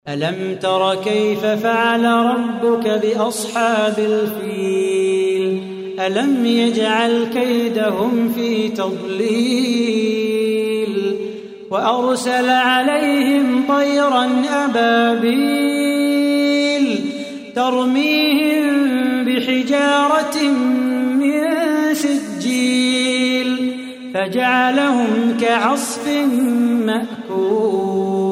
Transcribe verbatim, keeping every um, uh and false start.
ألم تر كيف فعل ربك بأصحاب الفيل ألم يجعل كيدهم في تضليل وأرسل عليهم طيرا أبابيل ترميهم بحجارة من سجيل فجعلهم كعصف مأكول.